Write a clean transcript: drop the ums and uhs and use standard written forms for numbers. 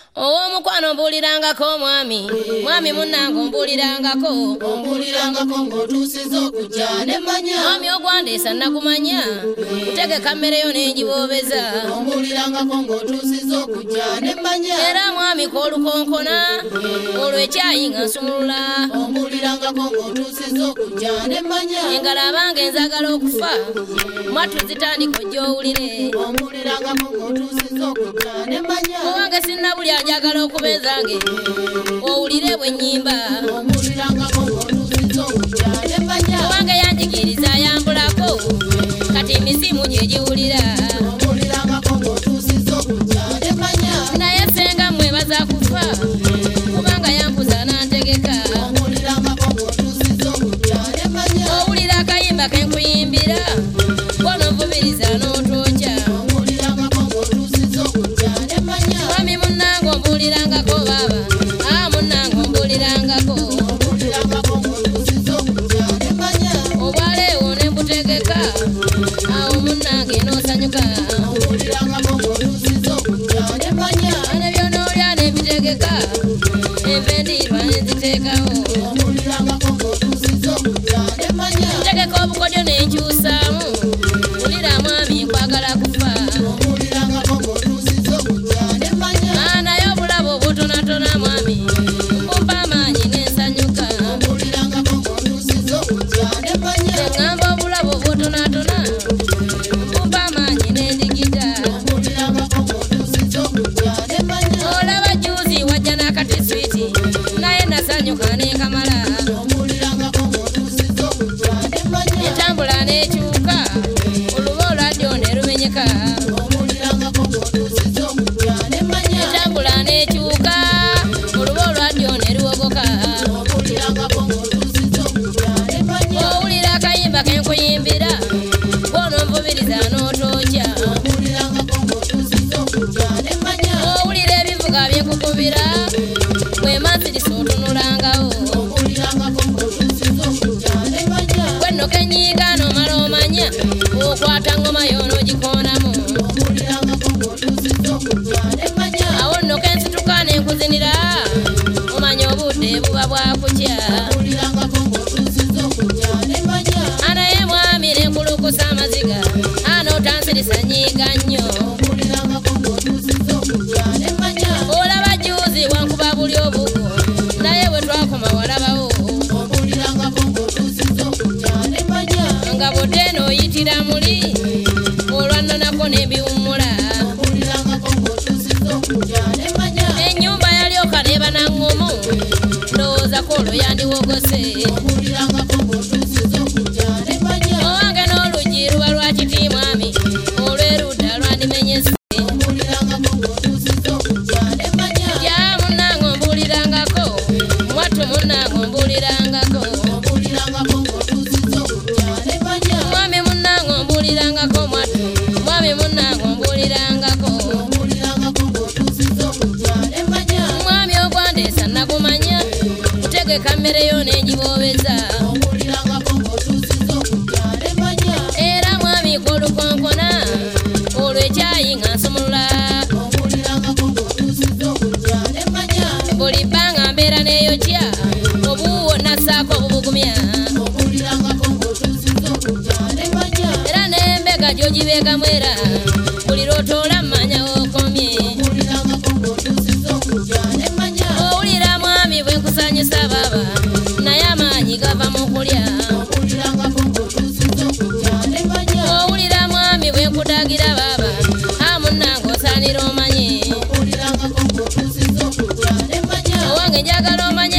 Omukwano mbulirangako mwami munnange mbulirangako ng'otuusiza okujja ne manya mwami ogwandeesa nakumanya kutegeka mmereyo n'engiboobeza mbulirangako ng'otuusiza okujja ne manya era mwami k'olukonkona olwo ekyayi nga nsumulula mbulirangako ng'otuusiza okujja ne manya engalo abange nzaagala okufa mwattu zitandika ojja owulire mbulirangako ng'otuusiza okujja ne manya owange sinna buli ajagala okubezange owulire bwe nnyimba mbulirangako ng'otuusiza okujja ne manya owange yanjigiriza yambulako kati emisimu gye giwulira mbulirangako ng'otuusiza okujja ne manya naye senga mwebaza kufa kubanga yambuza nantegeka mbulirangako ng'otuusiza okujja ne manya owulira akayimba kenkuyimbira bw'onovubiriza n'otwoca mbulirangako ng'otuusiza okujja ne manya mwami munnange ombulirangako baaba munnange ombulirangako mbulirangako ng'otuusiza okujja ne manya obwaleewo ne mbutegeka awo munnange n'osanyuka mbulirangako ng'otuusiza okujja ne manya ane byonoolya n'ebitegeka enve endiirwa nenziteekawo mbulirangako ng'otuusiza okujja ne manya ntegeka obukodyo n'enkyusaamu wulira mwami nkwagala kufa mbulirangako ng'otuusiza okujja ne manya naye obulabo obutonatona mwami mbumba amaanyi n'ensanyuka mbulirangako ng'otuusiza okujja ne manya eŋŋamba obulabo obutonatona mbumba amaanyi n'endigita mbulirangako ng'otuusiza okujja ne manya olaba juzi wajja n'akati switi naye nasanyuka n'ekamala mbulirangako ng'otuusiza okujja ne manya entambula n'ekyuka oluba olwadyo ne lumenyeka mbulirangako ng'otuusiza okujja ne manya entambula n'ekyuka oluba olwadyo ne luwogoka mbulirangako ng'otuusiza okujja ne manya owulira akayimba kenkuyimbira bw'onovubiriza n'otooca mbulirangako ng'otuusiza okujja ne manya owulira ebivuga byekukubira bwemansirisa otunulangawo mbulirangako ng'otuusiza okujja ne manya gwenno kenyiiga n'omala omanya okwata ngoma yoonogikoonamu mbulirangako ng'otuusiza okujja ne manya awo nno kensituka n'enkuzinira omanya obudde buba bwakutya mbulirangako ng'otuusiza okujja ne manya anaye mwami n'enkulukusa amaziga anootansirisa nyiiga nnyo mbulirangako ng'otuusiza okujja ne manya olaba juzi wankuba buli obugo naye bwe twakoma walabawo mbulirangako ng'otuusiza okujja ne manya nga budde n'oyitira muli olwannonako n'ebiwummula mbulirangako ng'otuusiza okujja ne manya ennyumba yalyoka neeba naŋŋomo ndowooza olwo yandiwogose mbulirangako ng'otuusiza okujja ne manya owange n'oluggi luba lwa kiti mwami olw'erudda lwandimenyese mbulirangako ng'otuusiza okujja ne manya ya munnange ombulirangako mwattu munnange ombulirangako mbulirangako ng'otuusiza okujja ne manya mwami munnange ombulirangako mwattu mwami munnange ombulirangako mbulirangako ng'otuusiza okujja ne manya mwami ogwandeesa nakumanya kutegeka mmereyo n'engiboobeza mbulirangako ng'otuusiza okujja ne manya era mwami k'olukonkona olwo ekyayi nga nsumulula mbulirangako ng'otuusiza okujja ne manya buli bbanga mbeera n'eyokya obuwo nassaako obubugumya mbulirangako ng'otuusiza okujja ne manya era n'embega gy'ogibeegamu era buli lwotoola mmanya wookomye mbulirangako ng'otuusiza okujja ne manya owulira mwami bwe nkusanyusa baaba naye amaanyi gava mu kulya mbulirangako ng'otuusiza okujja ne manya owulira mwami bwe nkudagira baaba munnange osaanira omanye mbulirangako ng'otuusiza okujja ne manya owange njagala omanye